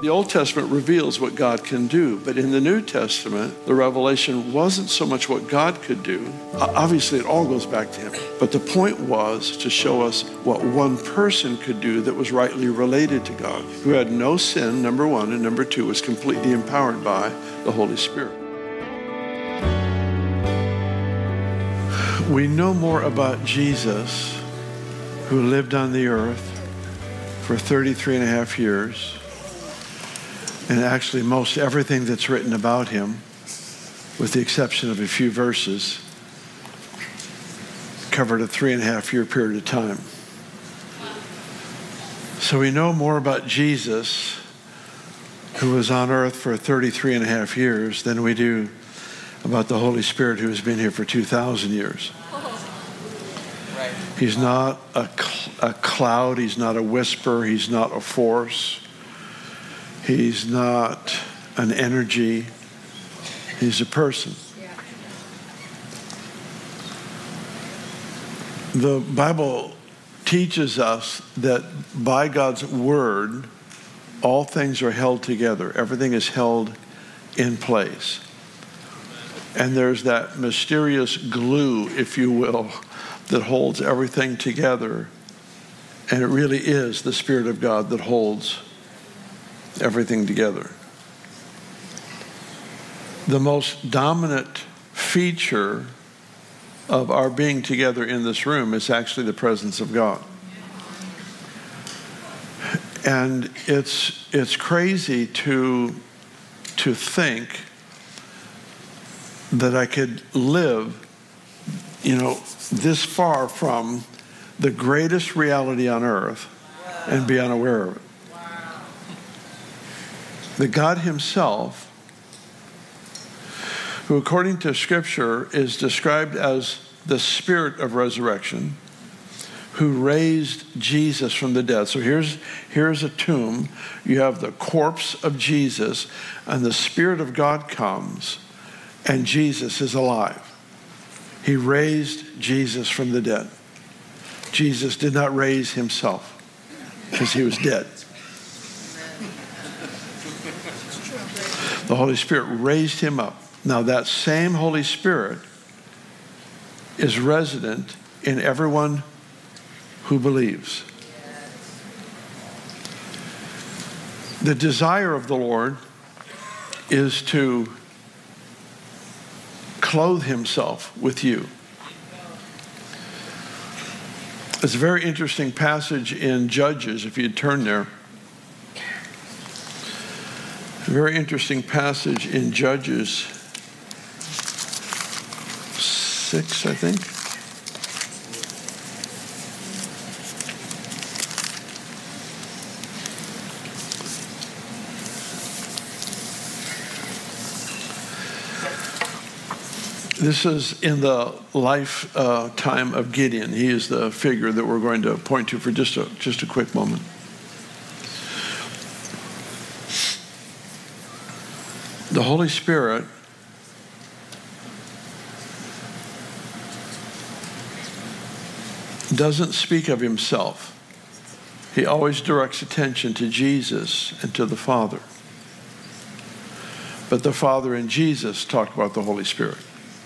The Old Testament reveals what God can do, but in the New Testament, the revelation wasn't so much what God could do. Obviously, it all goes back to him. But the point was to show us what one person could do that was rightly related to God, who had no sin, number one, and number two, was completely empowered by the Holy Spirit. We know more about Jesus, who lived on the earth for 33 and a half years. And actually, most everything that's written about him, with the exception of a few verses, covered a 3.5-year period of time. So we know more about Jesus, who was on earth for 33 and a half years, than we do about the Holy Spirit, who has been here for 2,000 years. He's not a cloud. He's not a whisper. He's not a force. He's not an energy. He's a person. The Bible teaches us that by God's word, all things are held together. Everything is held in place. And there's that mysterious glue, if you will, that holds everything together. And it really is the Spirit of God that holds everything together. The most dominant feature of our being together in this room is actually the presence of God. And it's crazy to think that I could live, this far from the greatest reality on earth and be unaware of it. That God himself, who according to Scripture is described as the Spirit of resurrection, who raised Jesus from the dead. So here's a tomb. You have the corpse of Jesus, and the Spirit of God comes, and Jesus is alive. He raised Jesus from the dead. Jesus did not raise himself because he was dead. The Holy Spirit raised him up. Now that same Holy Spirit is resident in everyone who believes. The desire of the Lord is to clothe himself with you. It's a very interesting passage in Judges, if you'd turn there. A very interesting passage in Judges 6, I think. This is in the lifetime of Gideon. He is the figure that we're going to point to for just a quick moment. The Holy Spirit doesn't speak of himself. He always directs attention to Jesus and to the Father. But the Father and Jesus talk about the Holy Spirit.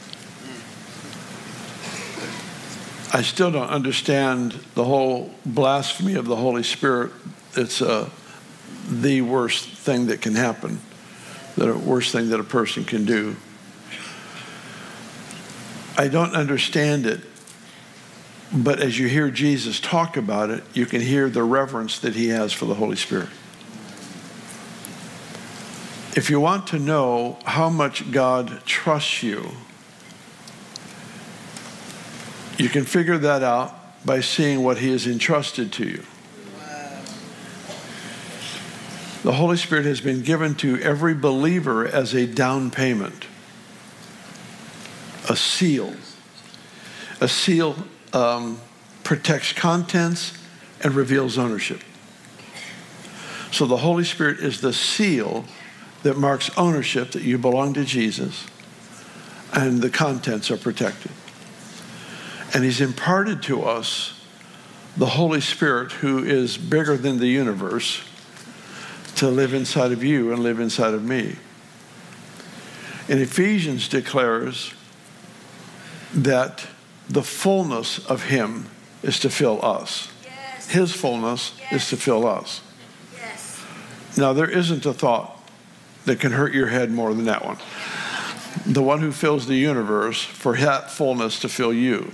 I still don't understand the whole blasphemy of the Holy Spirit. It's the worst thing that can happen, the worst thing that a person can do. I don't understand it, but as you hear Jesus talk about it, you can hear the reverence that he has for the Holy Spirit. If you want to know how much God trusts you, you can figure that out by seeing what he has entrusted to you. Wow. The Holy Spirit has been given to every believer as a down payment, a seal. A seal protects contents and reveals ownership. So the Holy Spirit is the seal that marks ownership, that you belong to Jesus, and the contents are protected. And he's imparted to us the Holy Spirit, who is bigger than the universe, to live inside of you and live inside of me. And Ephesians declares that the fullness of him is to fill us. Yes. His fullness Yes. is to fill us. Yes. Now, there isn't a thought that can hurt your head more than that one. The one who fills the universe, for that fullness to fill you.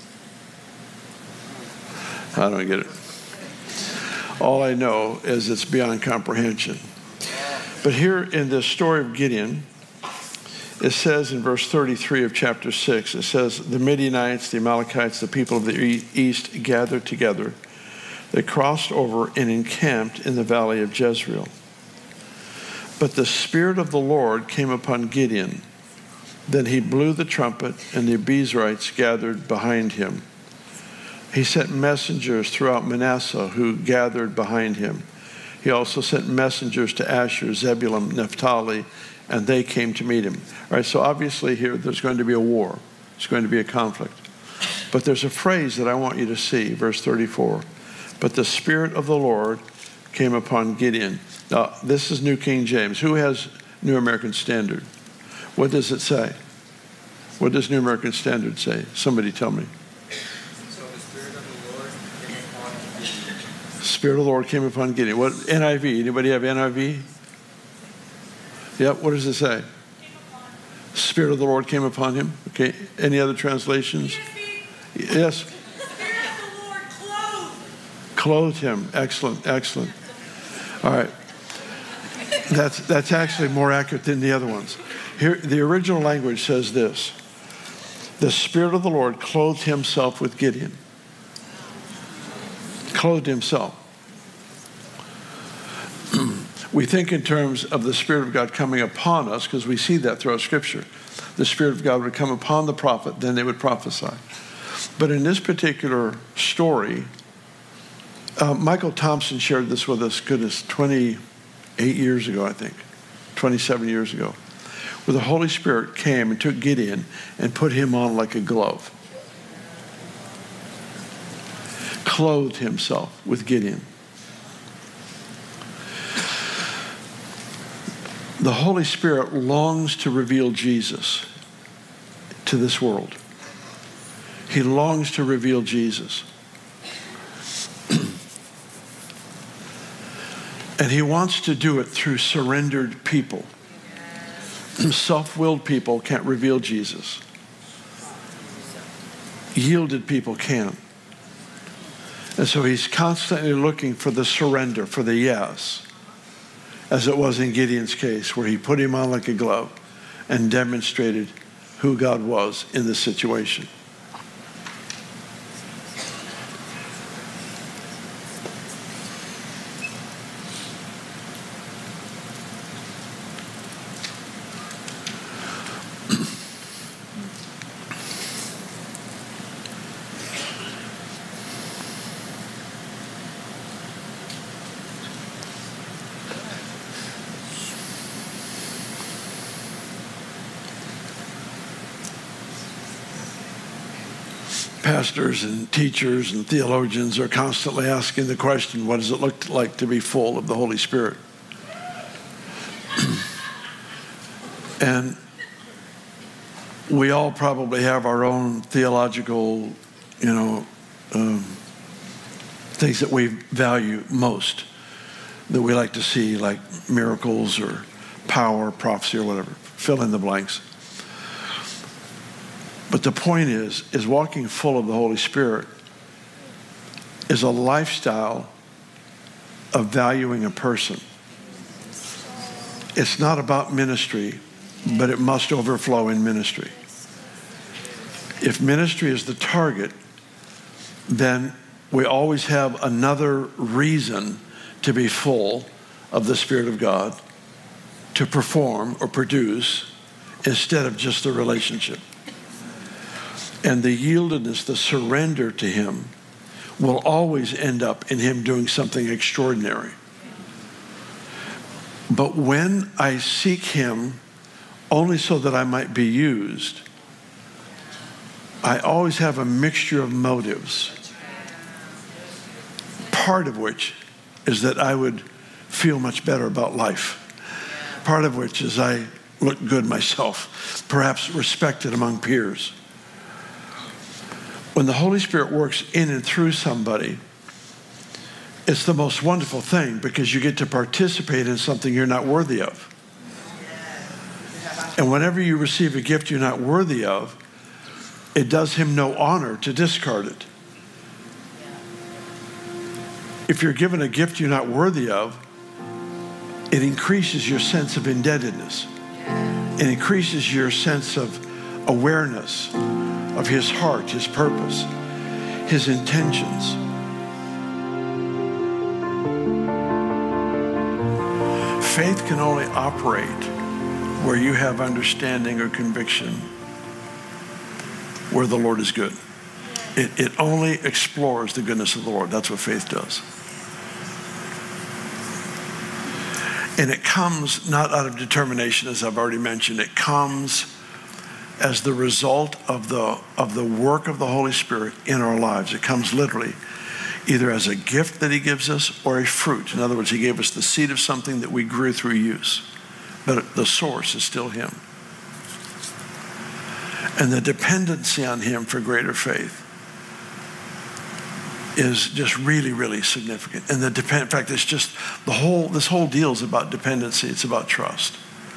I don't get it. All I know is it's beyond comprehension. But here in this story of Gideon, it says in verse 33 of chapter 6, it says, the Midianites, the Amalekites, the people of the east gathered together. They crossed over and encamped in the valley of Jezreel. But the Spirit of the Lord came upon Gideon. Then he blew the trumpet, and the Abiezrites gathered behind him. He sent messengers throughout Manasseh who gathered behind him. He also sent messengers to Asher, Zebulun, Naphtali, and they came to meet him. All right, so obviously here there's going to be a war. There's going to be a conflict. But there's a phrase that I want you to see, verse 34. But the Spirit of the Lord came upon Gideon. Now, this is New King James. Who has New American Standard? What does it say? What does New American Standard say? Somebody tell me. So the Spirit of the Lord came upon Gideon. Spirit of the Lord came upon Gideon. What, NIV? Anybody have NIV? Yep, what does it say? Spirit of the Lord came upon him. Okay, any other translations? Yes. Spirit of the Lord Clothed him. Excellent, excellent. All right. That's actually more accurate than the other ones. Here, the original language says this. The Spirit of the Lord clothed himself with Gideon. Clothed himself. We think in terms of the Spirit of God coming upon us, because we see that throughout Scripture. The Spirit of God would come upon the prophet, then they would prophesy. But in this particular story, Michael Thompson shared this with us, goodness, 28 years ago, I think, 27 years ago, where the Holy Spirit came and took Gideon and put him on like a glove. Clothed himself with Gideon. The Holy Spirit longs to reveal Jesus to this world. He longs to reveal Jesus. And he wants to do it through surrendered people. Self-willed people can't reveal Jesus. Yielded people can. And so he's constantly looking for the surrender, for the yes, as it was in Gideon's case, where he put him on like a glove and demonstrated who God was in the situation. Pastors and teachers and theologians are constantly asking the question, what does it look like to be full of the Holy Spirit? And we all probably have our own theological, things that we value most, that we like to see, like miracles or power, prophecy, or whatever. Fill in the blanks. But the point is walking full of the Holy Spirit is a lifestyle of valuing a person. It's not about ministry, but it must overflow in ministry. If ministry is the target, then we always have another reason to be full of the Spirit of God, to perform or produce, instead of just the relationship. And the yieldedness, the surrender to him, will always end up in him doing something extraordinary. But when I seek him only so that I might be used, I always have a mixture of motives, part of which is that I would feel much better about life. Part of which is I look good myself, perhaps respected among peers. When the Holy Spirit works in and through somebody, it's the most wonderful thing because you get to participate in something you're not worthy of. And whenever you receive a gift you're not worthy of, it does him no honor to discard it. If you're given a gift you're not worthy of, it increases your sense of indebtedness. It increases your sense of awareness of his heart, his purpose, his intentions. Faith can only operate where you have understanding or conviction where the Lord is good. It only explores the goodness of the Lord. That's what faith does. And it comes not out of determination, as I've already mentioned. It comes as the result of the work of the Holy Spirit in our lives. It comes literally either as a gift that he gives us or a fruit. In other words, he gave us the seed of something that we grew through use. But the source is still him. And the dependency on him for greater faith is just really, really significant. And in fact, it's just this whole deal is about dependency. It's about trust.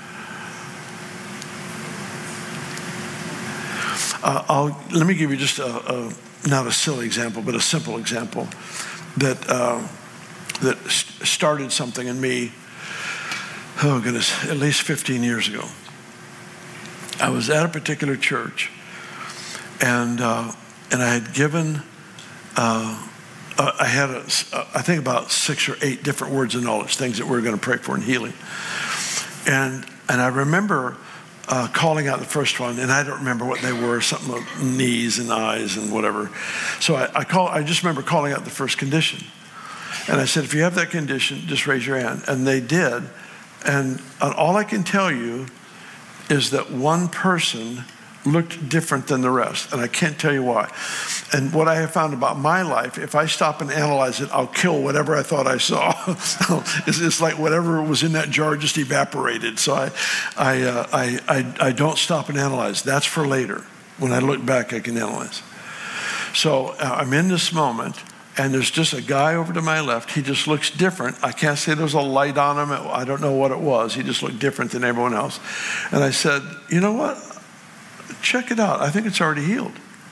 Let me give you just not a silly example, but a simple example that started something in me. Oh goodness, at least 15 years ago. I was at a particular church, and I had given. I had, I think, about 6 or 8 different words of knowledge, things that we were going to pray for in healing. And I remember calling out the first one, and I don't remember what they were, something like knees and eyes and whatever. So I just remember calling out the first condition. And I said, if you have that condition, just raise your hand. And they did. And all I can tell you is that one person looked different than the rest, and I can't tell you why. And what I have found about my life, if I stop and analyze it, I'll kill whatever I thought I saw. It's like whatever was in that jar just evaporated. So I don't stop and analyze. That's for later. When I look back, I can analyze. So I'm in this moment, and there's just a guy over to my left. He just looks different. I can't say there was a light on him. I don't know what it was. He just looked different than everyone else. And I said, you know what? Check it out. I think it's already healed.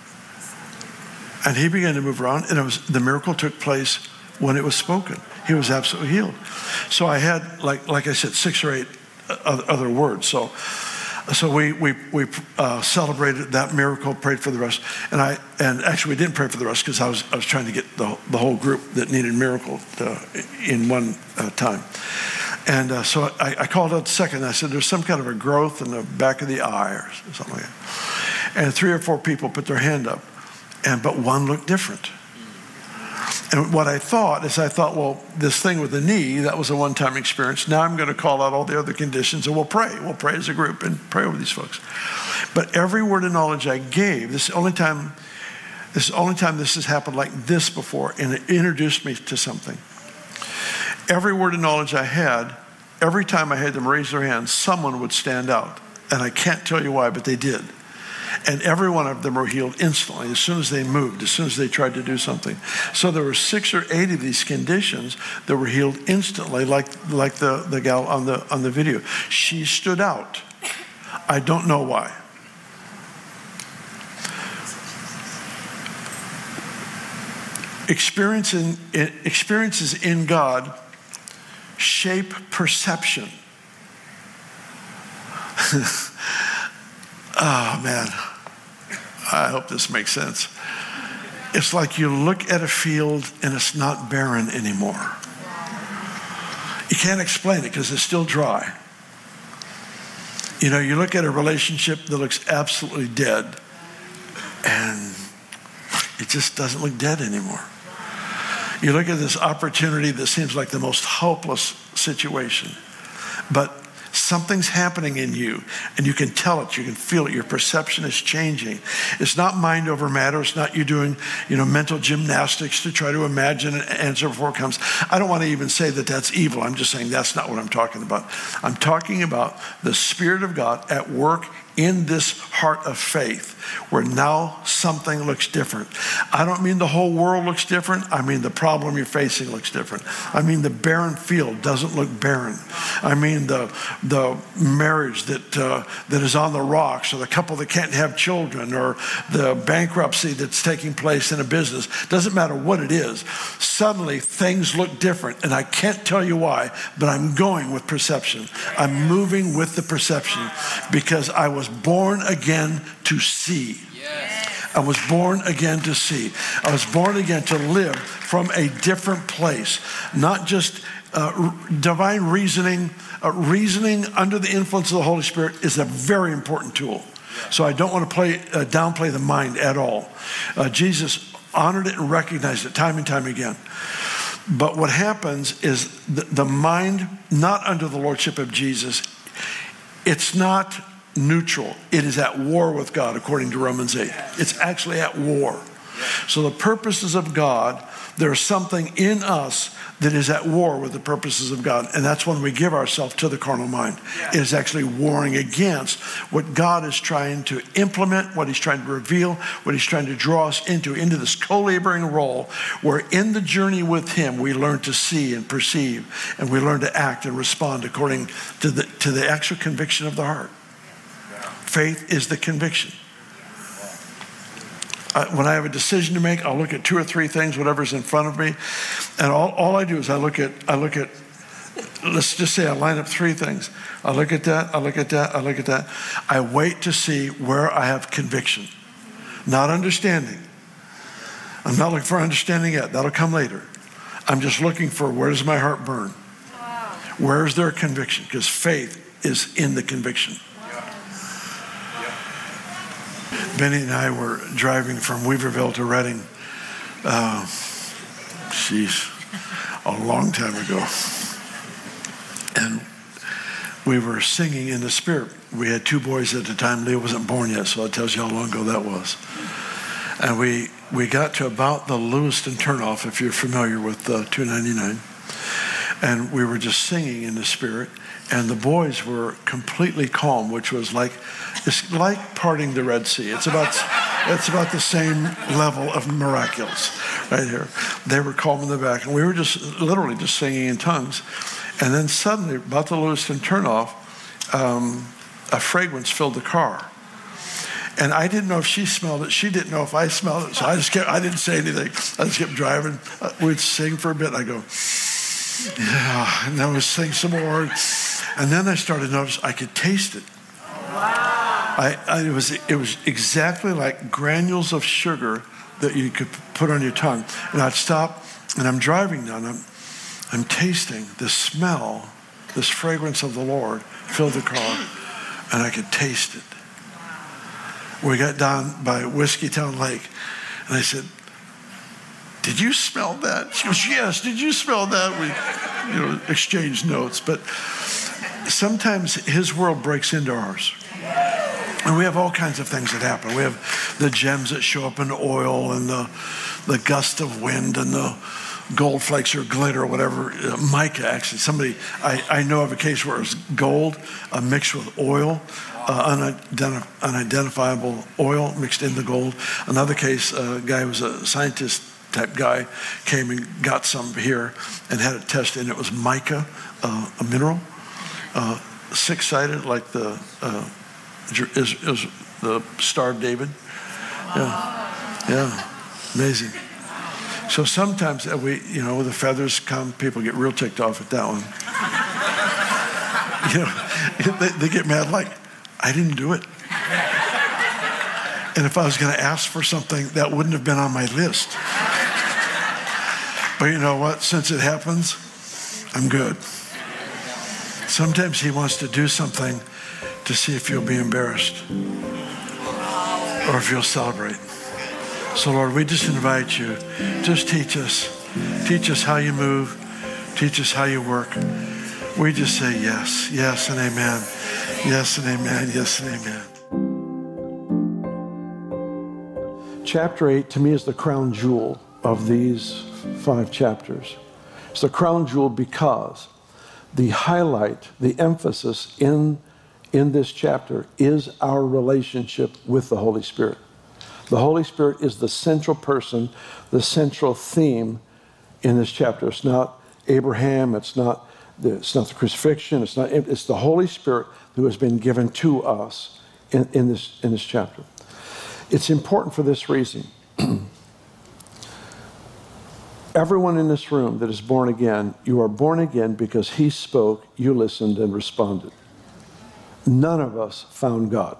And he began to move around, and the miracle took place when it was spoken. He was absolutely healed. So I had, like I said, 6 or 8 other words. So we celebrated that miracle, prayed for the rest, and actually we didn't pray for the rest because I was trying to get the whole group that needed miracle in one time. And so I called out the second, and I said, there's some kind of a growth in the back of the eye or something like that. And 3 or 4 people put their hand up, but one looked different. And what I thought is, well, this thing with the knee, that was a one-time experience. Now I'm going to call out all the other conditions, and we'll pray. We'll pray as a group and pray over these folks. But every word of knowledge I gave, this is the only time this has happened like this before, and it introduced me to something. Every word of knowledge I had, every time I had them raise their hands, someone would stand out. And I can't tell you why, but they did. And every one of them were healed instantly as soon as they moved, as soon as they tried to do something. So there were 6 or 8 of these conditions that were healed instantly, like the gal on the video. She stood out. I don't know why. Experiences in God shape perception. Oh, man. I hope this makes sense. It's like you look at a field and it's not barren anymore. You can't explain it because it's still dry. You know, you look at a relationship that looks absolutely dead and it just doesn't look dead anymore. You look at this opportunity that seems like the most hopeless situation, but something's happening in you, and you can tell it, you can feel it, your perception is changing. It's not mind over matter. It's not you doing, mental gymnastics to try to imagine an answer before it comes. I don't want to even say that that's evil. I'm just saying that's not what I'm talking about. I'm talking about the Spirit of God at work in this heart of faith, where now something looks different. I don't mean the whole world looks different. I mean the problem you're facing looks different. I mean the barren field doesn't look barren. I mean the marriage that is on the rocks, or the couple that can't have children, or the bankruptcy that's taking place in a business. Doesn't matter what it is. Suddenly things look different, and I can't tell you why, but I'm going with perception. I'm moving with the perception because I was born again to see. I was born again to see. I was born again to live from a different place, not just divine reasoning. Reasoning under the influence of the Holy Spirit is a very important tool. So I don't want to downplay the mind at all. Jesus honored it and recognized it time and time again. But what happens is the mind, not under the lordship of Jesus, it's not neutral. It is at war with God, according to Romans 8. It's actually at war. So the purposes of God, there's something in us that is at war with the purposes of God. And that's when we give ourselves to the carnal mind. It is actually warring against what God is trying to implement, what he's trying to reveal, what he's trying to draw us into this co-laboring role, where in the journey with him, we learn to see and perceive, and we learn to act and respond according to the actual conviction of the heart. Faith is the conviction. When I have a decision to make, I'll look at 2 or 3 things, whatever's in front of me. And all I do is I look at, let's just say I line up 3 things. I look at that, I look at that, I look at that. I wait to see where I have conviction, not understanding. I'm not looking for understanding yet. That'll come later. I'm just looking for, where does my heart burn? Where is there conviction? Because faith is in the conviction. Benny and I were driving from Weaverville to Redding, a long time ago. And we were singing in the Spirit. We had 2 boys at the time. Leo wasn't born yet, so that tells you how long ago that was. And we got to about the Lewiston turnoff, if you're familiar with 299. And we were just singing in the Spirit. And the boys were completely calm, which was it's like parting the Red Sea. It's about the same level of miraculous right here. They were calm in the back, and we were just literally just singing in tongues. And then suddenly, about the Lewiston turnoff, a fragrance filled the car. And I didn't know if she smelled it. She didn't know if I smelled it. So I didn't say anything. I just kept driving. We'd sing for a bit. And I go, yeah. And then I would sing some more. And then I started to notice I could taste it. Wow. It was exactly like granules of sugar that you could put on your tongue. And I'd stop, and I'm driving now, and I'm tasting the smell, this fragrance of the Lord filled the car, and I could taste it. We got down by Whiskeytown Lake, and I said, "Did you smell that?" She goes, "Yes, did you smell that?" We exchanged notes. But sometimes his world breaks into ours. And we have all kinds of things that happen. We have the gems that show up in the oil, and the gust of wind, and the gold flakes or glitter or whatever. Mica, actually. I know of a case where it was gold mixed with oil, unidentifiable oil mixed in the gold. Another case, a guy who was a scientist type guy came and got some here and had it tested, and it was mica, a mineral, 6-sided, like is the Star of David. Yeah, amazing. So sometimes the feathers come, people get real ticked off at that one. They get mad, like, I didn't do it. And if I was going to ask for something, that wouldn't have been on my list. But you know what? Since it happens, I'm good. Sometimes he wants to do something to see if you'll be embarrassed or if you'll celebrate. So Lord, we just invite you, just teach us how you move, teach us how you work. We just say yes, yes and amen. Yes and amen, yes and amen. Chapter 8 to me is the crown jewel of these 5 chapters. It's the crown jewel because the highlight, the emphasis in this chapter is our relationship with the Holy Spirit. The Holy Spirit is the central person, the central theme in this chapter. It's not Abraham, it's not the crucifixion, it's the Holy Spirit who has been given to us in this chapter. It's important for this reason. Everyone in this room that is born again, you are born again because he spoke, you listened, and responded. None of us found God.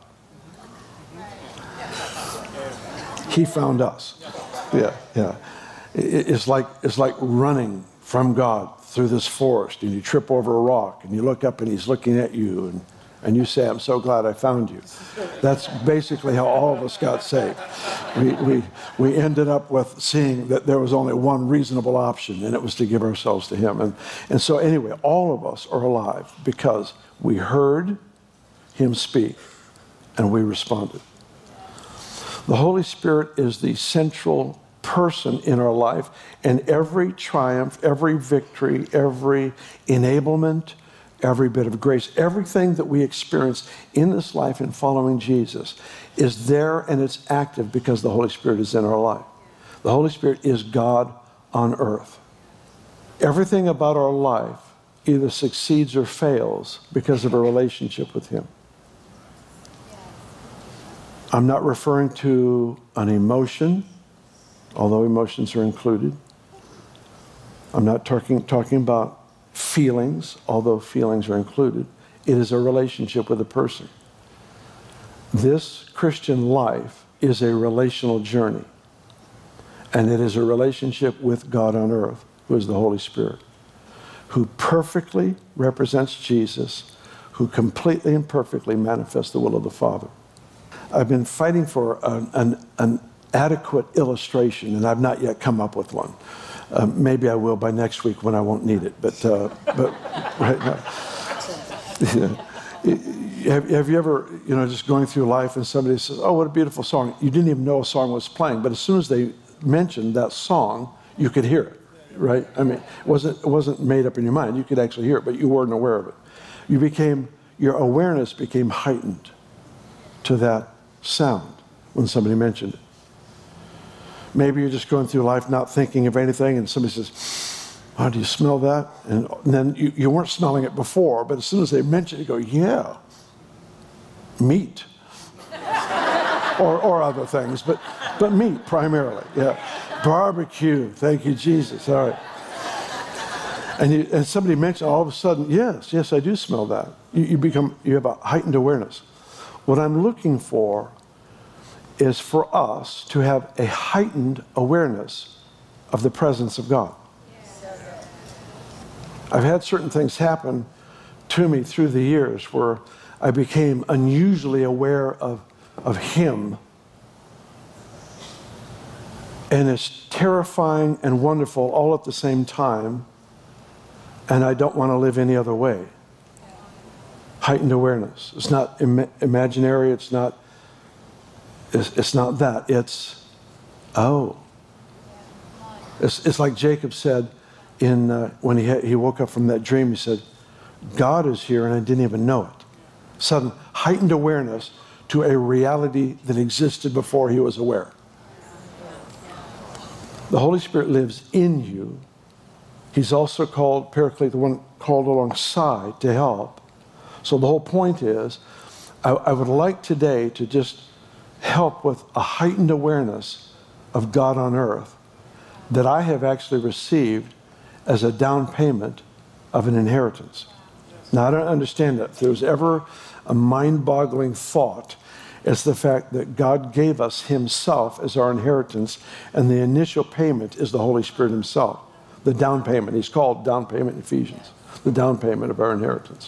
He found us. Yeah. It's like running from God through this forest, and you trip over a rock, and you look up, and he's looking at you, and you say, "I'm so glad I found you." That's basically how all of us got saved. We ended up with seeing that there was only one reasonable option, and it was to give ourselves to him. And so anyway, all of us are alive because we heard him speak, and we responded. The Holy Spirit is the central person in our life, and every triumph, every victory, every enablement, every bit of grace, everything that we experience in this life in following Jesus is there, and it's active because the Holy Spirit is in our life. The Holy Spirit is God on earth. Everything about our life either succeeds or fails because of a relationship with him. I'm not referring to an emotion, although emotions are included. I'm not talking about feelings, although feelings are included. It is a relationship with a person. This Christian life is a relational journey, and it is a relationship with God on earth, who is the Holy Spirit, who perfectly represents Jesus, who completely and perfectly manifests the will of the Father. I've been fighting for an adequate illustration, and I've not yet come up with one. Maybe I will by next week when I won't need it, but right now. Have you ever, just going through life and somebody says, "Oh, what a beautiful song." You didn't even know a song was playing, but as soon as they mentioned that song, you could hear it, right? I mean, it wasn't made up in your mind. You could actually hear it, but you weren't aware of it. Your awareness became heightened to that sound when somebody mentioned it. Maybe you're just going through life not thinking of anything, and somebody says, "Oh, do you smell that?" And then you weren't smelling it before, but as soon as they mention it, you go, "Yeah, meat." or other things, but meat primarily, yeah. Barbecue, thank you, Jesus, all right. And somebody mentioned all of a sudden, yes, I do smell that. You have a heightened awareness. What I'm looking for is for us to have a heightened awareness of the presence of God. I've had certain things happen to me through the years where I became unusually aware of him. And it's terrifying and wonderful all at the same time. And I don't want to live any other way. Heightened awareness. It's not imaginary. It's not that. It's like Jacob said when he woke up from that dream. He said, "God is here and I didn't even know it." Sudden heightened awareness to a reality that existed before he was aware. The Holy Spirit lives in you. He's also called Paraclete, the one called alongside to help. So the whole point is, I would like today to just help with a heightened awareness of God on earth that I have actually received as a down payment of an inheritance. Now, I don't understand that. If there's ever a mind-boggling thought, it's the fact that God gave us himself as our inheritance, and the initial payment is the Holy Spirit himself. The down payment. He's called down payment in Ephesians. The down payment of our inheritance.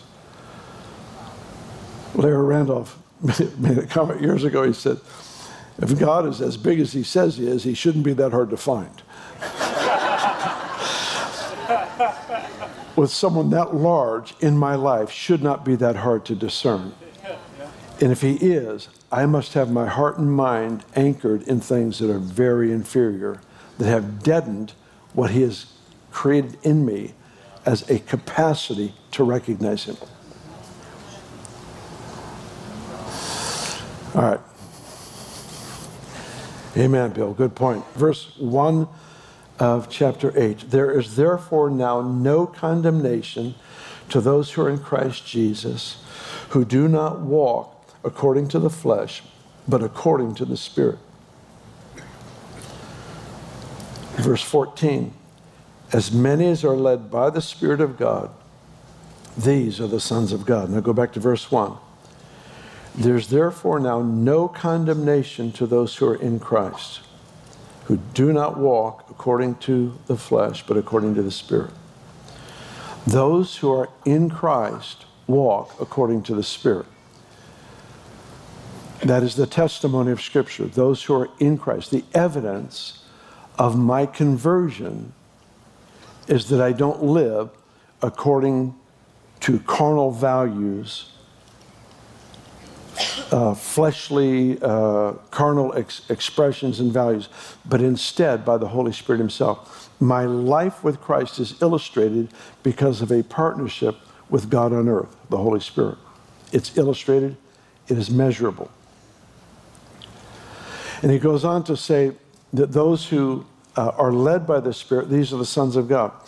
Larry Randolph made a comment years ago. He said, "If God is as big as he says he is, he shouldn't be that hard to find." with someone that large in my life should not be that hard to discern. And if he is, I must have my heart and mind anchored in things that are very inferior, that have deadened what he has created in me as a capacity to recognize him. All right. Amen, Bill. Good point. Verse 1 of chapter 8. There is therefore now no condemnation to those who are in Christ Jesus, who do not walk according to the flesh, but according to the Spirit. Verse 14. As many as are led by the Spirit of God, these are the sons of God. Now go back to verse 1. There's therefore now no condemnation to those who are in Christ, who do not walk according to the flesh, but according to the Spirit. Those who are in Christ walk according to the Spirit. That is the testimony of Scripture. Those who are in Christ. The evidence of my conversion is that I don't live according to carnal values, fleshly, carnal expressions and values, but instead by the Holy Spirit himself. My life with Christ is illustrated because of a partnership with God on earth, the Holy Spirit. It's illustrated, it is measurable. And he goes on to say that those who are led by the Spirit, these are the sons of God.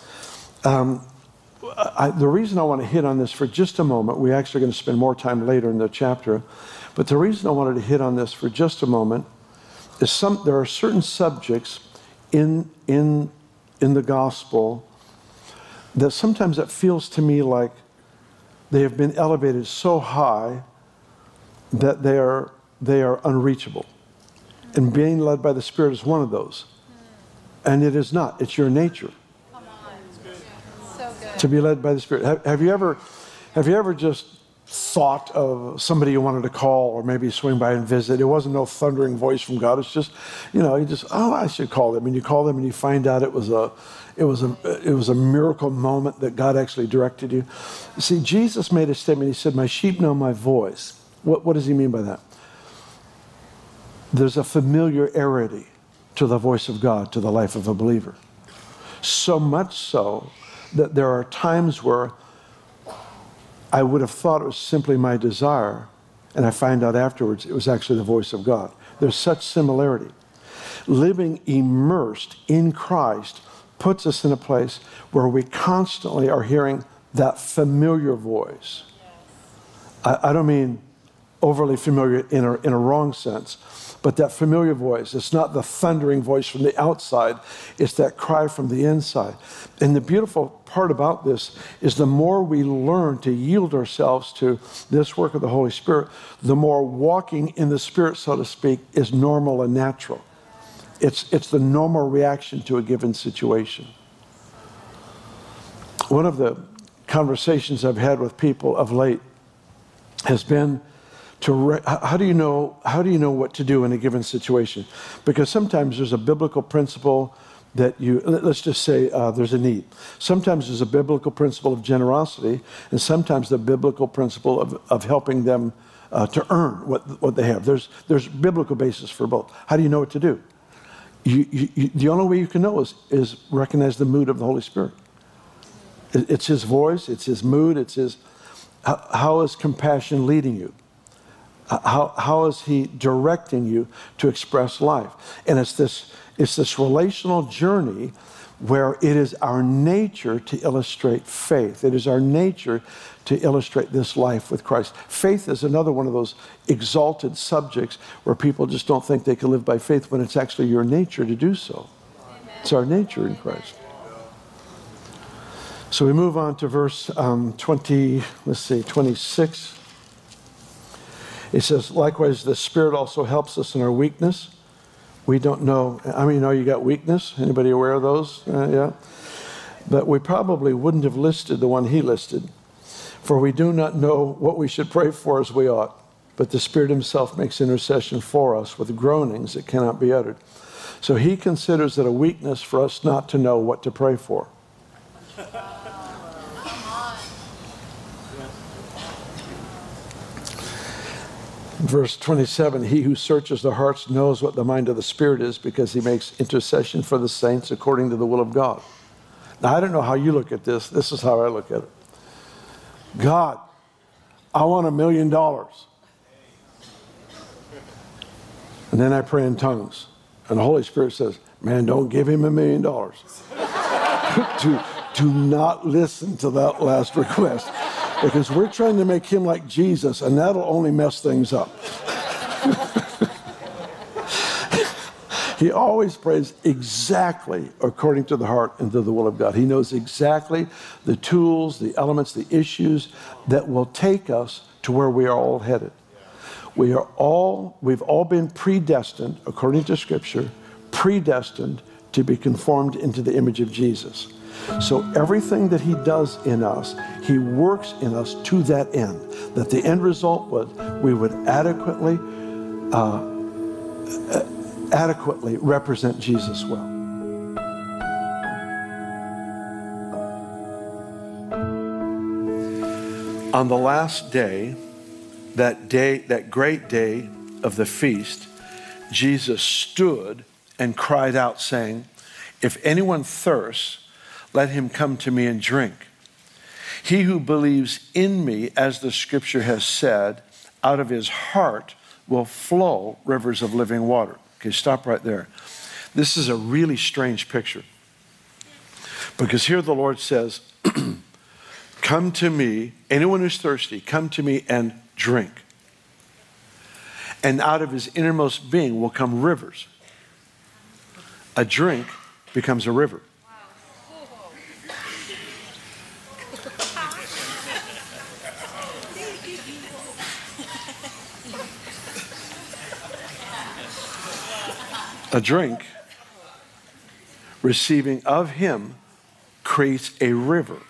The reason I want to hit on this for just a moment, we're actually going to spend more time later in the chapter, but the reason I wanted to hit on this for just a moment is there are certain subjects in the gospel that sometimes it feels to me like they have been elevated so high that they are unreachable. And being led by the Spirit is one of those. And it is not. It's your nature. Come on. So good. To be led by the Spirit. Have you ever just thought of somebody you wanted to call or maybe swing by and visit? It wasn't no thundering voice from God. It's just, I should call them. And you call them and you find out it was a miracle moment that God actually directed you. See, Jesus made a statement. He said, "My sheep know my voice." What does he mean by that? There's a familiarity to the voice of God, to the life of a believer. So much so that there are times where I would have thought it was simply my desire, and I find out afterwards it was actually the voice of God. There's such similarity. Living immersed in Christ puts us in a place where we constantly are hearing that familiar voice. I don't mean overly familiar in a wrong sense, but that familiar voice. It's not the thundering voice from the outside, it's that cry from the inside. And the beautiful part about this is the more we learn to yield ourselves to this work of the Holy Spirit, the more walking in the Spirit, so to speak, is normal and natural. It's the normal reaction to a given situation. One of the conversations I've had with people of late has been how do you know what to do in a given situation? Because sometimes there's a biblical principle that let's just say there's a need. Sometimes there's a biblical principle of generosity, and sometimes the biblical principle of helping them to earn what they have. There's biblical basis for both. How do you know what to do? The only way you can know is recognize the mood of the Holy Spirit. It's his voice, it's his mood, how is compassion leading you? How is he directing you to express life? And it's this relational journey where it is our nature to illustrate faith. It is our nature to illustrate this life with Christ. Faith is another one of those exalted subjects where people just don't think they can live by faith when it's actually your nature to do so. It's our nature in Christ. So we move on to verse 26. It says, likewise, the Spirit also helps us in our weakness. We don't know. You got weakness? Anybody aware of those? Yeah. But we probably wouldn't have listed the one he listed. For we do not know what we should pray for as we ought. But the Spirit himself makes intercession for us with groanings that cannot be uttered. So he considers it a weakness for us not to know what to pray for. Verse 27, he who searches the hearts knows what the mind of the Spirit is, because he makes intercession for the saints according to the will of God. Now, I don't know how you look at this. This is how I look at it. God, I want $1 million. And then I pray in tongues. And the Holy Spirit says, man, don't give him $1 million. Do not listen to that last request, because we're trying to make him like Jesus, and that'll only mess things up. He always prays exactly according to the heart and to the will of God. He knows exactly the tools, the elements, the issues that will take us to where we are all headed. We've all been predestined, according to Scripture, predestined to be conformed into the image of Jesus. So everything that he does in us, he works in us to that end, that the end result was we would adequately represent Jesus well. On the last day, that great day of the feast, Jesus stood and cried out, saying, if anyone thirsts, let him come to me and drink. He who believes in me, as the Scripture has said, out of his heart will flow rivers of living water. Okay, stop right there. This is a really strange picture, because here the Lord says, come to me, anyone who's thirsty, come to me and drink. And out of his innermost being will come rivers. A drink becomes a river. A drink, receiving of him, creates a river.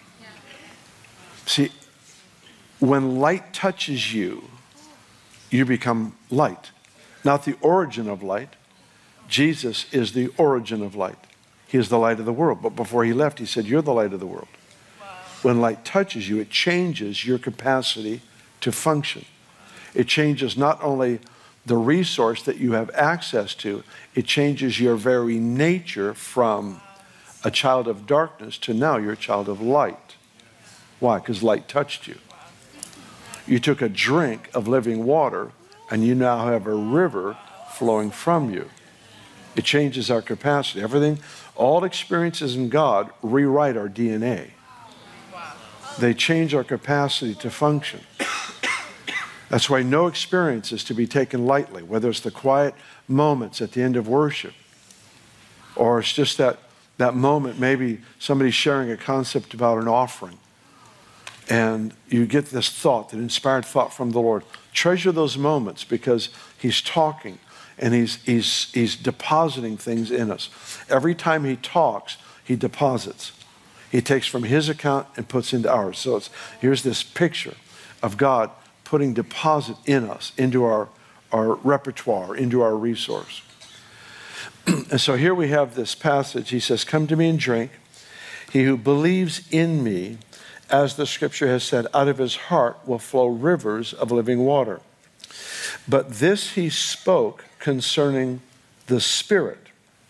See, when light touches you, you become light. Not the origin of light. Jesus is the origin of light. He is the light of the world. But before he left, he said, you're the light of the world. Wow. When light touches you, it changes your capacity to function. It changes not only the resource that you have access to, it changes your very nature from a child of darkness to now you're a child of light. Why? Because light touched you. You took a drink of living water, and you now have a river flowing from you. It changes our capacity. Everything, all experiences in God rewrite our DNA. They change our capacity to function. That's why no experience is to be taken lightly, whether it's the quiet moments at the end of worship, or it's just that moment, maybe somebody's sharing a concept about an offering, and you get this thought, that inspired thought from the Lord. Treasure those moments, because he's talking and he's depositing things in us. Every time he talks, he deposits. He takes from his account and puts into ours. So here's this picture of God putting deposit in us, into our repertoire, into our resource. And so here we have this passage. He says, come to me and drink. He who believes in me, as the Scripture has said, out of his heart will flow rivers of living water. But this he spoke concerning the Spirit.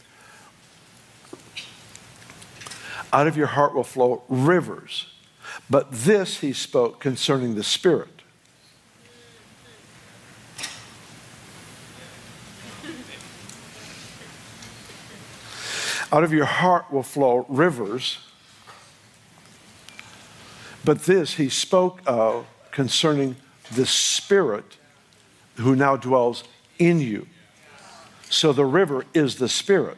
Out of your heart will flow rivers. But this he spoke concerning the Spirit. Out of your heart will flow rivers. But this he spoke of concerning the Spirit who now dwells in you. So the river is the Spirit.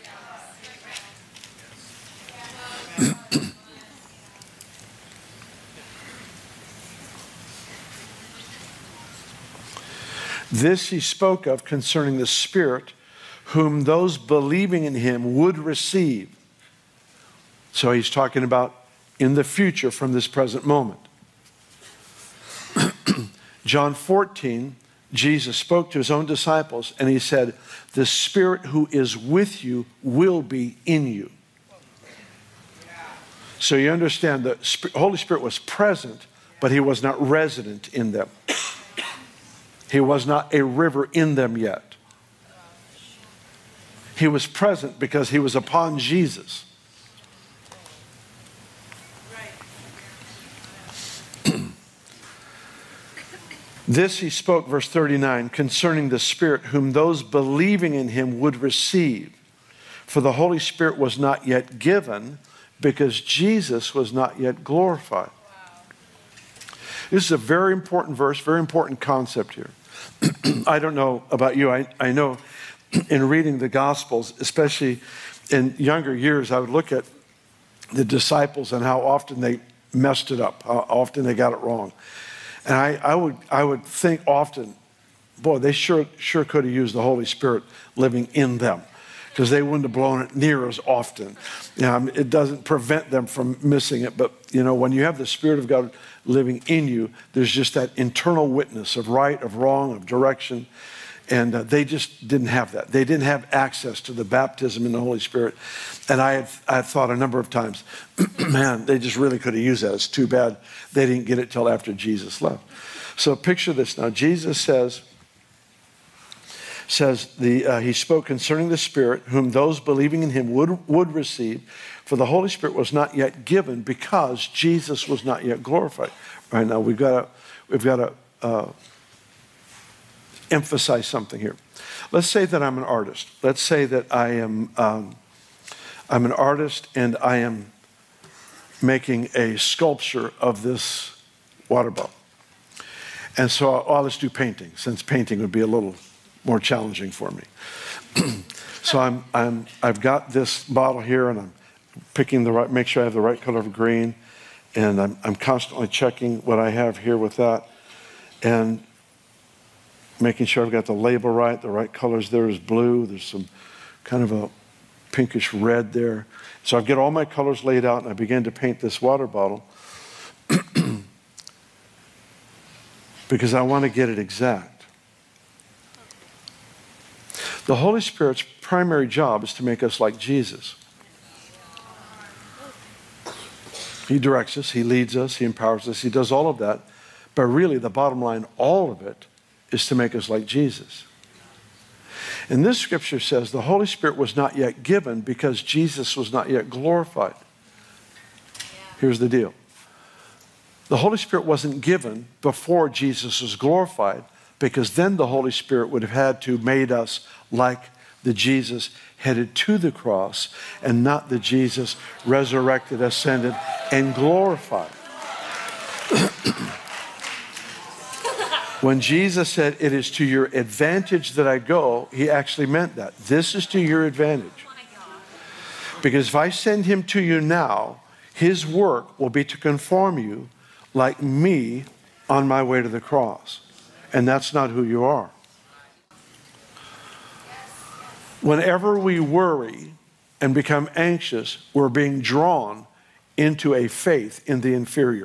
This he spoke of concerning the Spirit whom those believing in him would receive. So he's talking about in the future from this present moment. John 14, Jesus spoke to his own disciples and he said, the Spirit who is with you will be in you. So you understand the Holy Spirit was present, but he was not resident in them. He was not a river in them yet. He was present because he was upon Jesus. This he spoke, verse 39, concerning the Spirit, whom those believing in him would receive. For the Holy Spirit was not yet given because Jesus was not yet glorified. This is a very important verse, very important concept here. I don't know about you. I know in reading the Gospels, especially in younger years, I would look at the disciples and how often they messed it up, how often they got it wrong. And I would think often, boy, they sure could have used the Holy Spirit living in them, because they wouldn't have blown it near as often. It doesn't prevent them from missing it, but when you have the Spirit of God living in you, there's just that internal witness of right, of wrong, of direction. And they just didn't have that. They didn't have access to the baptism in the Holy Spirit. And I had thought a number of times, man, they just really could have used that. It's too bad they didn't get it till after Jesus left. So picture this now. Jesus says he spoke concerning the Spirit, whom those believing in him would receive. For the Holy Spirit was not yet given because Jesus was not yet glorified. Right now, we've got to emphasize something here. Let's say that I'm an artist. Let's say that I'm an artist and I am making a sculpture of this water bottle. And so I'll just do painting, since painting would be a little more challenging for me. So I've got this bottle here, and I'm picking make sure I have the right color of green, and I'm constantly checking what I have here with that, and making sure I've got the label right. The right colors there is blue. There's some kind of a pinkish red there. So I get all my colors laid out, and I begin to paint this water bottle because I want to get it exact. The Holy Spirit's primary job is to make us like Jesus. He directs us, he leads us, he empowers us, he does all of that. But really, the bottom line, all of it, is to make us like Jesus. And this scripture says the Holy Spirit was not yet given because Jesus was not yet glorified. Here's the deal. The Holy Spirit wasn't given before Jesus was glorified, because then the Holy Spirit would have had to made us like the Jesus headed to the cross and not the Jesus resurrected, ascended, and glorified. When Jesus said, "It is to your advantage that I go," he actually meant that. This is to your advantage. Because if I send him to you now, his work will be to conform you like me on my way to the cross. And that's not who you are. Whenever we worry and become anxious, we're being drawn into a faith in the inferior.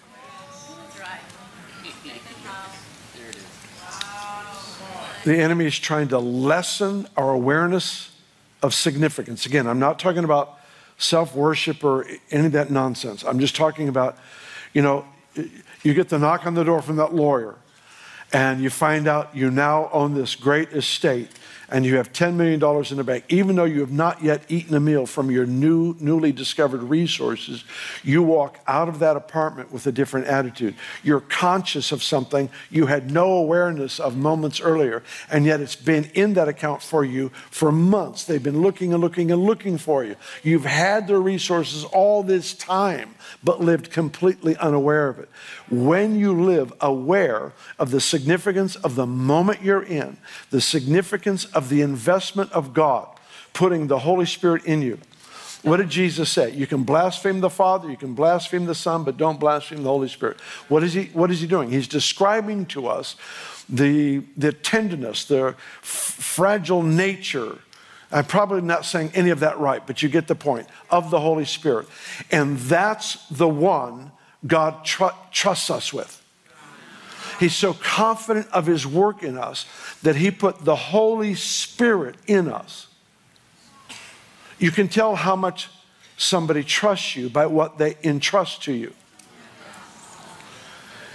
The enemy is trying to lessen our awareness of significance. Again, I'm not talking about self-worship or any of that nonsense. I'm just talking about, you get the knock on the door from that lawyer, and you find out you now own this great estate, and you have $10 million in the bank. Even though you have not yet eaten a meal from your newly discovered resources, you walk out of that apartment with a different attitude. You're conscious of something you had no awareness of moments earlier, and yet it's been in that account for you for months. They've been looking and looking and looking for you. You've had the resources all this time, but lived completely unaware of it. When you live aware of the significance of the moment you're in, the significance of the investment of God, putting the Holy Spirit in you. What did Jesus say? You can blaspheme the Father, you can blaspheme the Son, but don't blaspheme the Holy Spirit. What is he doing? He's describing to us the tenderness, the fragile nature. I'm probably not saying any of that right, but you get the point, of the Holy Spirit. And that's the one God trusts us with. He's so confident of his work in us that he put the Holy Spirit in us. You can tell how much somebody trusts you by what they entrust to you.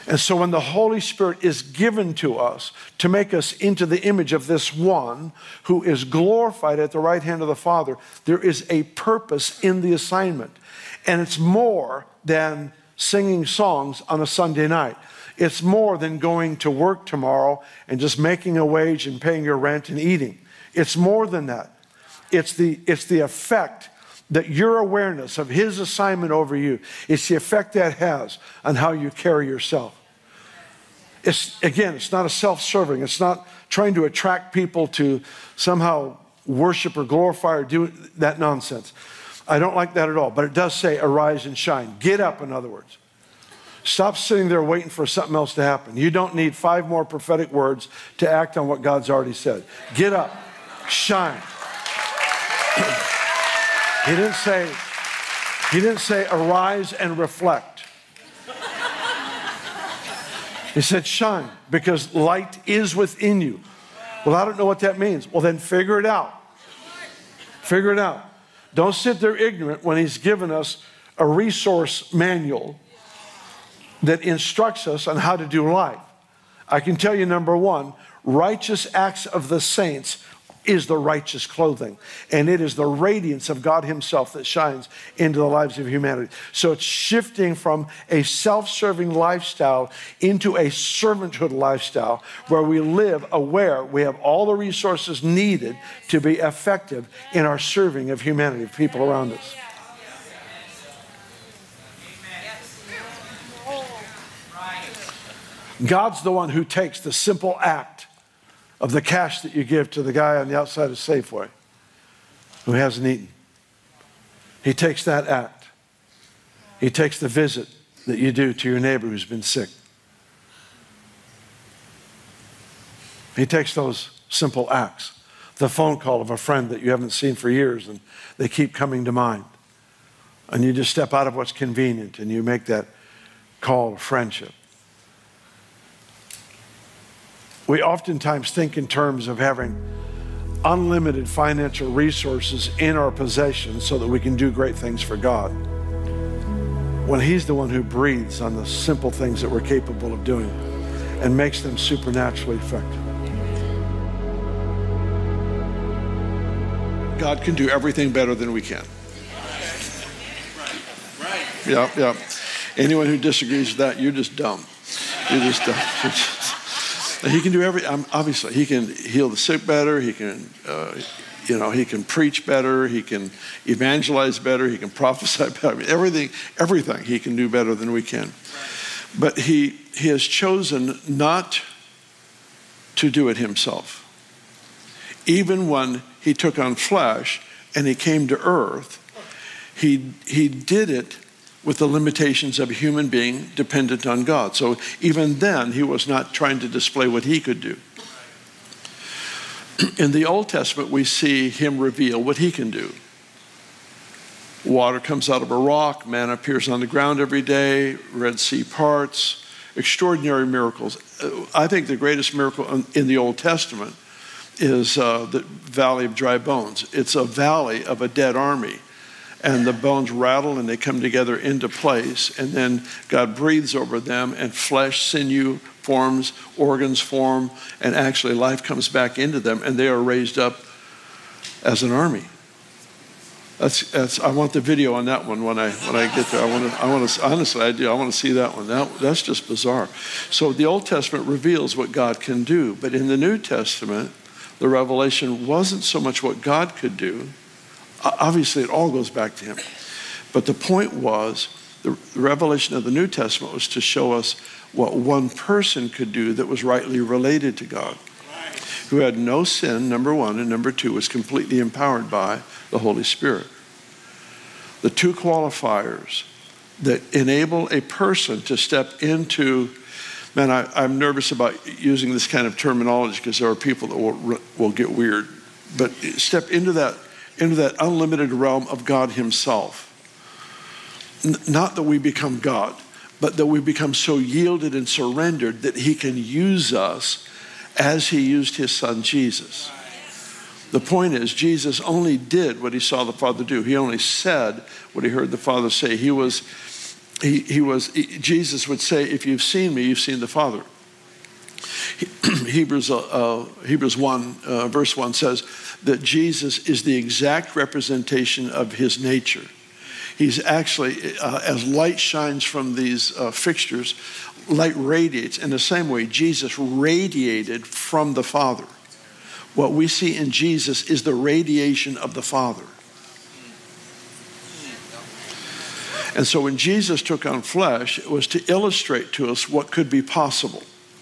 And so when the Holy Spirit is given to us to make us into the image of this one who is glorified at the right hand of the Father, there is a purpose in the assignment. And it's more than singing songs on a Sunday night. It's more than going to work tomorrow and just making a wage and paying your rent and eating. It's more than that. It's the effect that your awareness of his assignment over you, it's the effect that has on how you carry yourself. It's not a self-serving. It's not trying to attract people to somehow worship or glorify or do that nonsense. I don't like that at all. But it does say arise and shine. Get up, in other words. Stop sitting there waiting for something else to happen. You don't need 5 more prophetic words to act on what God's already said. Get up, shine. He didn't say arise and reflect. He said shine, because light is within you. Well, I don't know what that means. Well, then figure it out. Figure it out. Don't sit there ignorant when he's given us a resource manual that instructs us on how to do life. I can tell you, number one, righteous acts of the saints is the righteous clothing. And it is the radiance of God himself that shines into the lives of humanity. So it's shifting from a self-serving lifestyle into a servanthood lifestyle where we live aware we have all the resources needed to be effective in our serving of humanity, of people around us. God's the one who takes the simple act of the cash that you give to the guy on the outside of Safeway who hasn't eaten. He takes that act. He takes the visit that you do to your neighbor who's been sick. He takes those simple acts. The phone call of a friend that you haven't seen for years and they keep coming to mind. And you just step out of what's convenient and you make that call of friendship. We oftentimes think in terms of having unlimited financial resources in our possession so that we can do great things for God, when he's the one who breathes on the simple things that we're capable of doing and makes them supernaturally effective. God can do everything better than we can. Yeah. Anyone who disagrees with that, you're just dumb. You're just dumb. He can do obviously, he can heal the sick better. He can, he can preach better. He can evangelize better. He can prophesy better. I mean, everything he can do better than we can. But he has chosen not to do it himself. Even when he took on flesh and he came to earth, he did it with the limitations of a human being dependent on God. So even then, he was not trying to display what he could do. In the Old Testament, we see him reveal what he can do. Water comes out of a rock, manna appears on the ground every day, Red Sea parts, extraordinary miracles. I think the greatest miracle in the Old Testament is the Valley of Dry Bones. It's a valley of a dead army. And the bones rattle and they come together into place. And then God breathes over them and flesh, sinew forms, organs form, and actually life comes back into them and they are raised up as an army. I want the video on that one when I get there. Honestly, I do. I want to see that one. That's just bizarre. So the Old Testament reveals what God can do. But in the New Testament, the revelation wasn't so much what God could do. Obviously, it all goes back to him. But the point was, the revelation of the New Testament was to show us what one person could do that was rightly related to God, who had no sin, number one, and number two, was completely empowered by the Holy Spirit. The two qualifiers that enable a person to step into, man, I'm nervous about using this kind of terminology because there are people that will get weird, but step into that unlimited realm of God himself. Not that we become God, but that we become so yielded and surrendered that he can use us as he used his son Jesus. The point is, Jesus only did what he saw the Father do. He only said what he heard the Father say. He was Jesus would say, if you've seen me, you've seen the Father. Hebrews 1, verse 1 says that Jesus is the exact representation of his nature. He's actually, as light shines from these fixtures, light radiates. In the same way, Jesus radiated from the Father. What we see in Jesus is the radiation of the Father. And so when Jesus took on flesh, it was to illustrate to us what could be possible.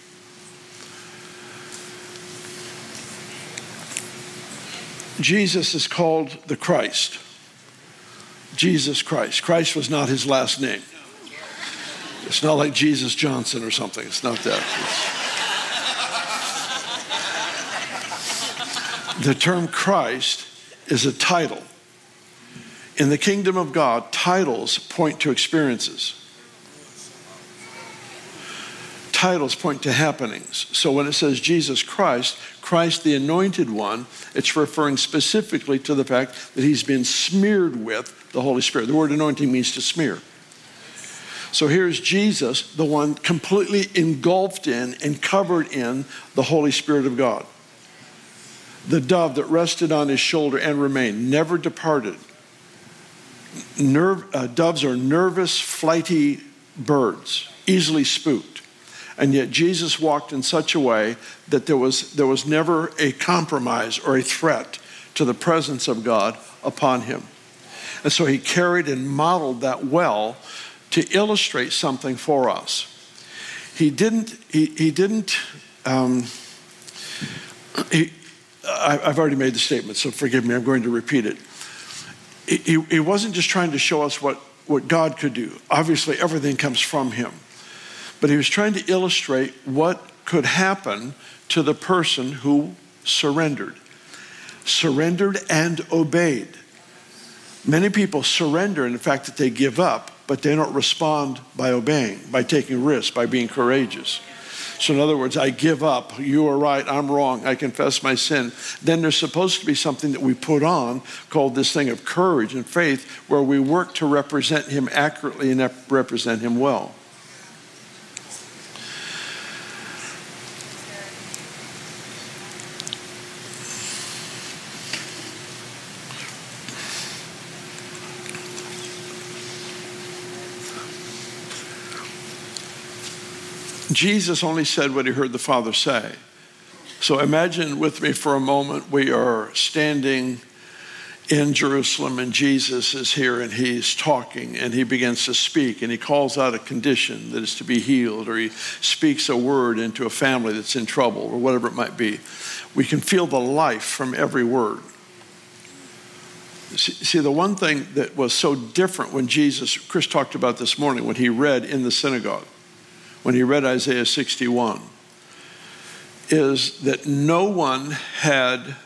Jesus is called the Christ. Jesus Christ. Christ was not his last name. It's not like Jesus Johnson or something. It's not that. The term Christ is a title. In the kingdom of God, titles point to experiences. Titles point to happenings. So when it says Jesus Christ, Christ the Anointed One, it's referring specifically to the fact that he's been smeared with the Holy Spirit. The word anointing means to smear. So here's Jesus, the one completely engulfed in and covered in the Holy Spirit of God. The dove that rested on his shoulder and remained, never departed. Doves are nervous, flighty birds, easily spooked. And yet Jesus walked in such a way that there was never a compromise or a threat to the presence of God upon him. And so he carried and modeled that well to illustrate something for us. I've already made the statement, so forgive me, I'm going to repeat it. He wasn't just trying to show us what God could do. Obviously, everything comes from him. But he was trying to illustrate what could happen to the person who surrendered. Surrendered and obeyed. Many people surrender in the fact that they give up, but they don't respond by obeying, by taking risks, by being courageous. So in other words, I give up. You are right. I'm wrong. I confess my sin. Then there's supposed to be something that we put on called this thing of courage and faith, where we work to represent him accurately and represent him well. Jesus only said what he heard the Father say. So imagine with me for a moment, we are standing in Jerusalem and Jesus is here and he's talking and he begins to speak and he calls out a condition that is to be healed, or he speaks a word into a family that's in trouble or whatever it might be. We can feel the life from every word. See, the one thing that was so different when Chris talked about this morning, when he read in the synagogue, when he read Isaiah 61, is that no one had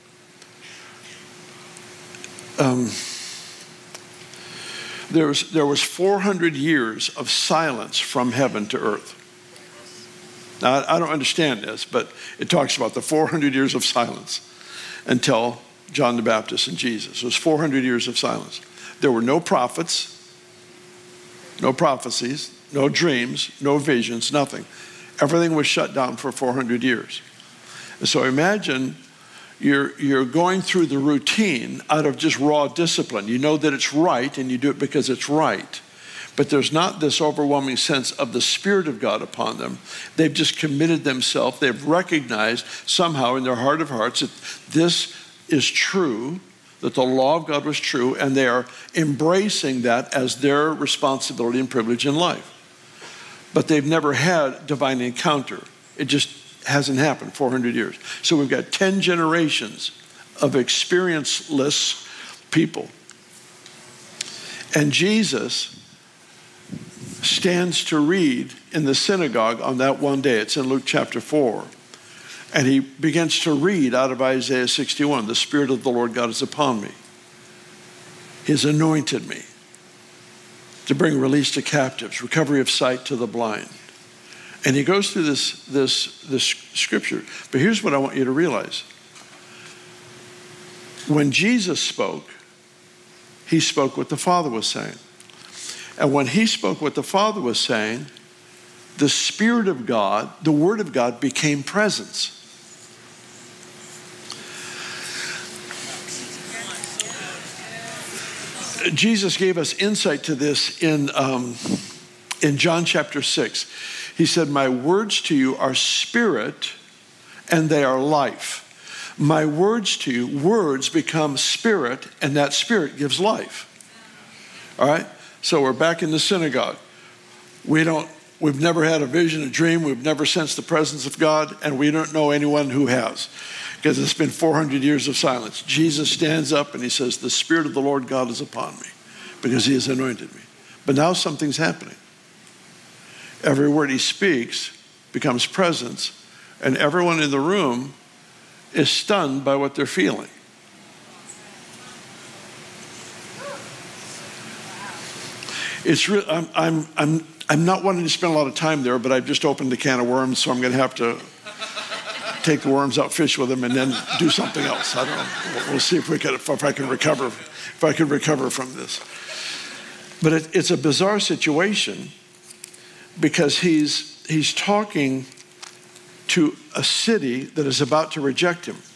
there was 400 years of silence from heaven to earth. Now, I don't understand this, but it talks about the 400 years of silence until John the Baptist and Jesus. It was 400 years of silence. There were no prophets, no prophecies, no dreams, no visions, nothing. Everything was shut down for 400 years. And so imagine you're going through the routine out of just raw discipline. You know that it's right and you do it because it's right. But there's not this overwhelming sense of the Spirit of God upon them. They've just committed themselves. They've recognized somehow in their heart of hearts that this is true, that the law of God was true, and they are embracing that as their responsibility and privilege in life. But they've never had divine encounter. It just hasn't happened, 400 years. So we've got 10 generations of experienceless people. And Jesus stands to read in the synagogue on that one day. It's in Luke chapter 4. And he begins to read out of Isaiah 61, the Spirit of the Lord God is upon me. He has anointed me to bring release to captives, recovery of sight to the blind. And he goes through this scripture. But here's what I want you to realize. When Jesus spoke, he spoke what the Father was saying. And when he spoke what the Father was saying, the Spirit of God, the Word of God became presence. Jesus gave us insight to this in John chapter 6. He said, my words to you are spirit and they are life. My words to you, words become spirit, and that spirit gives life. All right? So we're back in the synagogue. We've never had a vision, a dream. We've never sensed the presence of God, and we don't know anyone who has, because it's been 400 years of silence. Jesus stands up and he says, the Spirit of the Lord God is upon me, because he has anointed me. But now something's happening. Every word he speaks becomes presence, and everyone in the room is stunned by what they're feeling. It's real. I'm not wanting to spend a lot of time there, but I've just opened a can of worms, so I'm going to have to take the worms out, fish with them, and then do something else. I don't know. We'll see if I can recover from this. But it's a bizarre situation, because he's talking to a city that is about to reject him.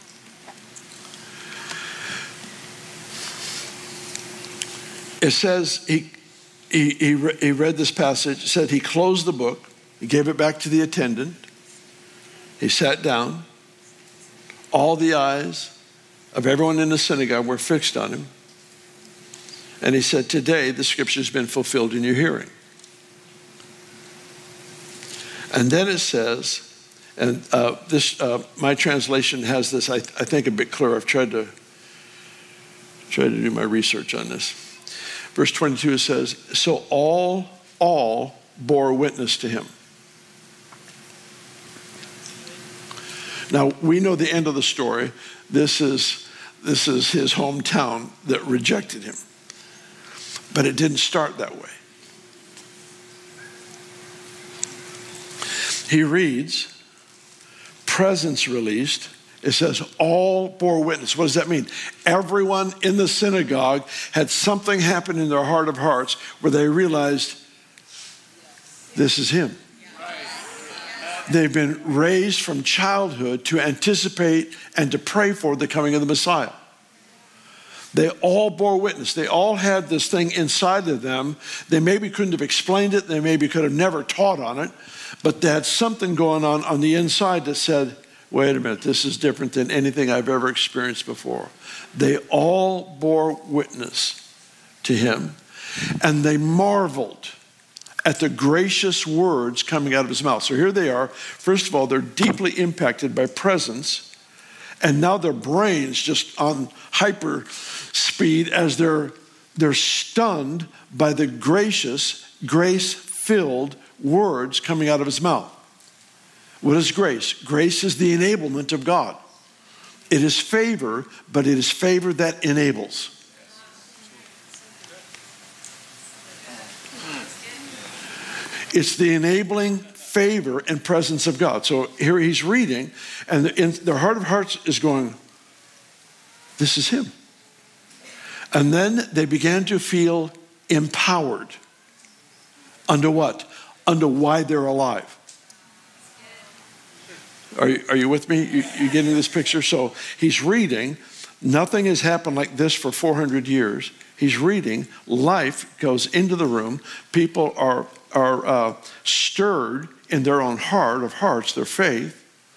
It says he read this passage. It said he closed the book, he gave it back to the attendant, he sat down. All the eyes of everyone in the synagogue were fixed on him. And he said, today the scripture has been fulfilled in your hearing. And then it says, and my translation has this, I think, a bit clearer. I've tried to do my research on this. Verse 22, it says, so all bore witness to him. Now, we know the end of the story. This is his hometown that rejected him. But it didn't start that way. He reads, presence released. It says all bore witness. What does that mean? Everyone in the synagogue had something happen in their heart of hearts where they realized this is him. They've been raised from childhood to anticipate and to pray for the coming of the Messiah. They all bore witness. They all had this thing inside of them. They maybe couldn't have explained it. They maybe could have never taught on it. But they had something going on the inside that said, wait a minute, this is different than anything I've ever experienced before. They all bore witness to him, and they marveled at the gracious words coming out of his mouth. So here they are. First of all, they're deeply impacted by presence, and now their brains just on hyper speed as they're stunned by the grace-filled words coming out of his mouth. What is grace? Grace is the enablement of God. It is favor, but it is favor that enables. It's the enabling favor and presence of God. So here he's reading, and in their heart of hearts is going, this is him. And then they began to feel empowered. Unto what? Unto why they're alive. Are you with me? You getting this picture? So he's reading. Nothing has happened like this for 400 years. He's reading. Life goes into the room. People are stirred in their own heart of hearts, their faith.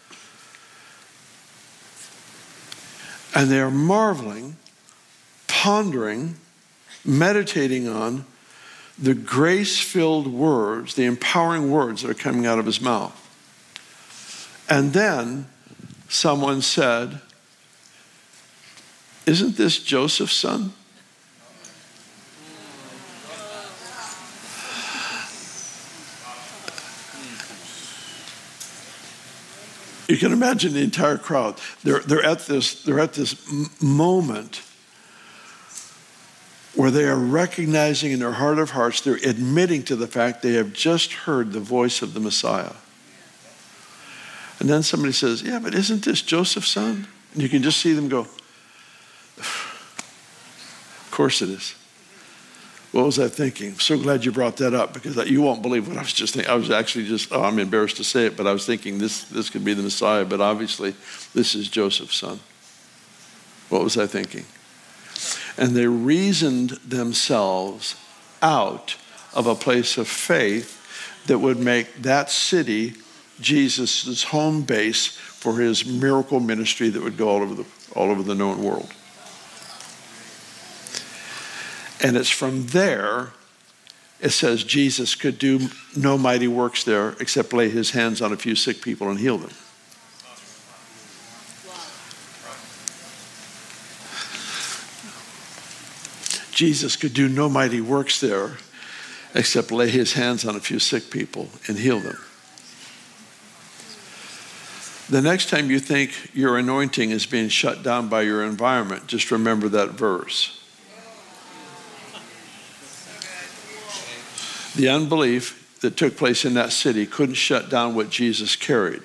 And they are marveling, pondering, meditating on the grace-filled words, the empowering words that are coming out of his mouth. And then someone said, isn't this Joseph's son? You can imagine the entire crowd. They're at this moment where they are recognizing in their heart of hearts, they're admitting to the fact they have just heard the voice of the Messiah. And then somebody says, yeah, but isn't this Joseph's son? And you can just see them go, of course it is. What was I thinking? So glad you brought that up, because you won't believe what I was just thinking. I was actually I'm embarrassed to say it, but I was thinking this could be the Messiah, but obviously this is Joseph's son. What was I thinking? And they reasoned themselves out of a place of faith that would make that city Jesus' home base for his miracle ministry that would go all over the known world. And it's from there, it says Jesus could do no mighty works there except lay his hands on a few sick people and heal them. Jesus could do no mighty works there except lay his hands on a few sick people and heal them. The next time you think your anointing is being shut down by your environment, just remember that verse. The unbelief that took place in that city couldn't shut down what Jesus carried,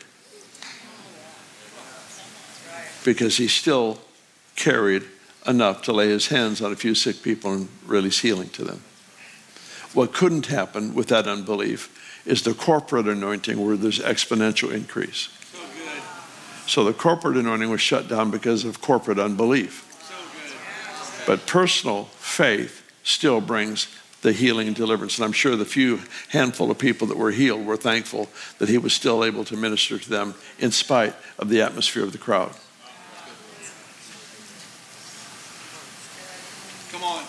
because he still carried enough to lay his hands on a few sick people and release healing to them. What couldn't happen with that unbelief is the corporate anointing, where there's exponential increase. So the corporate anointing was shut down because of corporate unbelief. But personal faith still brings the healing and deliverance. And I'm sure the few handful of people that were healed were thankful that he was still able to minister to them in spite of the atmosphere of the crowd. Come on.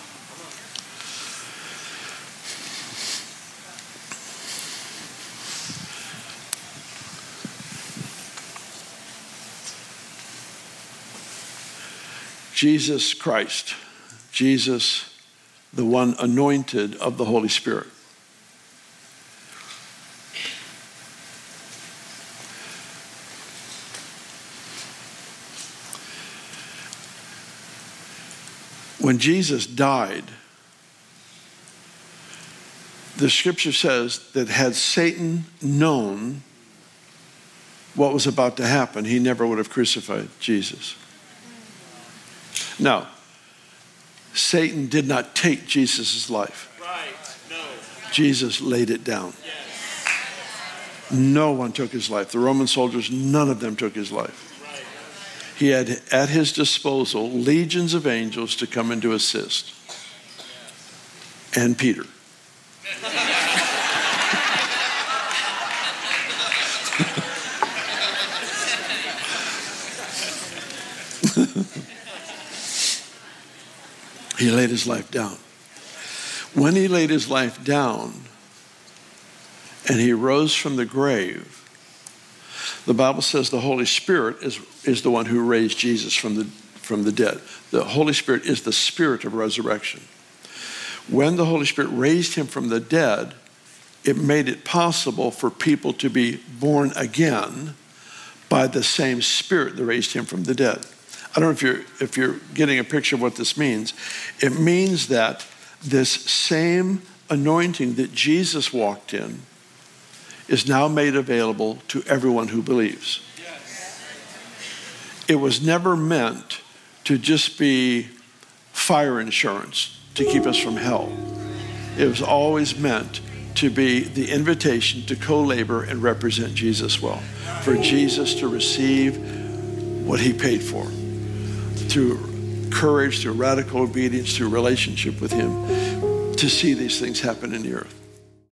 Jesus Christ, Jesus, the one anointed of the Holy Spirit. When Jesus died, the scripture says that had Satan known what was about to happen, he never would have crucified Jesus. Now, Satan did not take Jesus' life. Right. No. Jesus laid it down. Yes. No one took his life. The Roman soldiers, none of them took his life. Right. He had at his disposal legions of angels to come and to assist. And Peter. He laid his life down. When he laid his life down and he rose from the grave, the Bible says the Holy Spirit is the one who raised Jesus from the dead. The Holy Spirit is the spirit of resurrection. When the Holy Spirit raised him from the dead, it made it possible for people to be born again by the same spirit that raised him from the dead. I don't know if you're getting a picture of what this means. It means that this same anointing that Jesus walked in is now made available to everyone who believes. Yes. It was never meant to just be fire insurance to keep us from hell. It was always meant to be the invitation to co-labor and represent Jesus well, for Jesus to receive what he paid for, through courage, through radical obedience, through relationship with him, to see these things happen in the earth.